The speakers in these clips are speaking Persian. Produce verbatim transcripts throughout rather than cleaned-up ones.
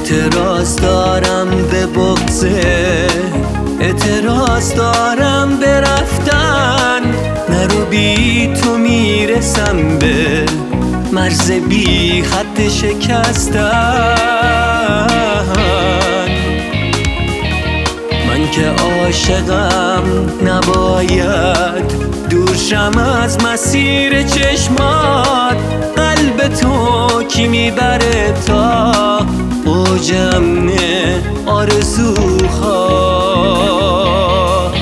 اعتراض دارم به بغضه، اعتراض دارم به رفتن، نرو بی تو میرسم به مرز بی خط شکستن. من که عاشقم نباید دور شم از مسیر چشمات، قلب تو کی میبره تا اوج امن آرزوهات.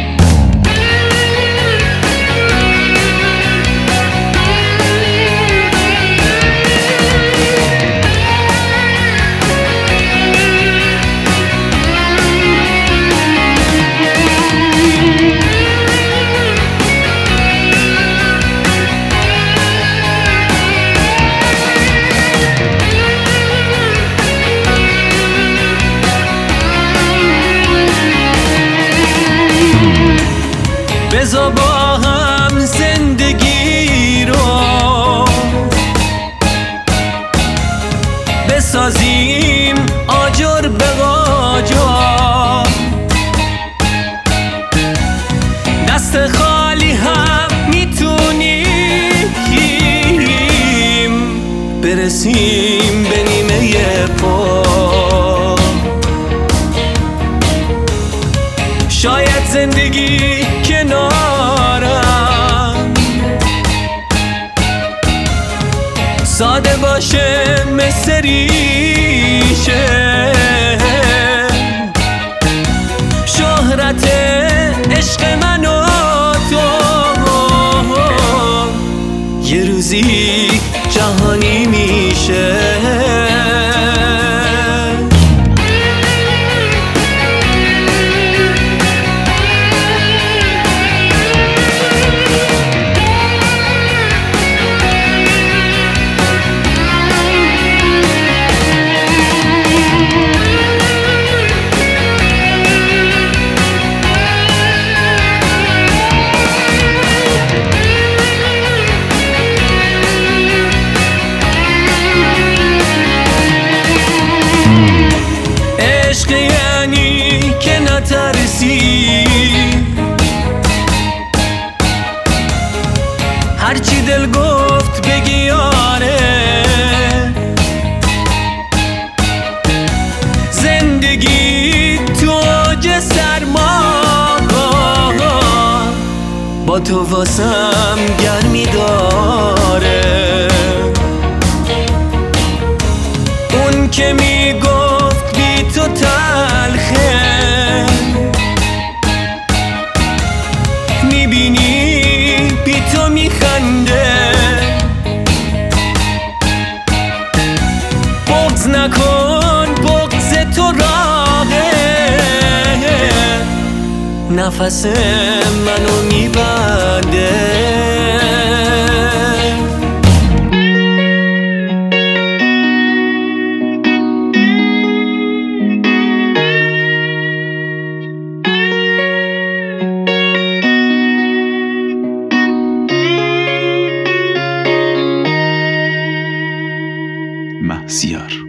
بذار با هم زندگی رو بسازیم آجر به آجر، دست خالی هم میتونیم برسیم به نیمه پا. شاید زندگی کنارم ساده باشه مثل ریشه، شهرت عشق من و تو یه روزی جهانی میشه. عشق یعنی که نترسی، هرچی دل گفت بگی آره، زندگی تو اوج سرما با تو واسم گرمی داره. اون که میگفت بی تو تلخه، میبینی بی تو میخنده. بغض نکن بغض تو راهه، نفس منو میبنده. مهسیار.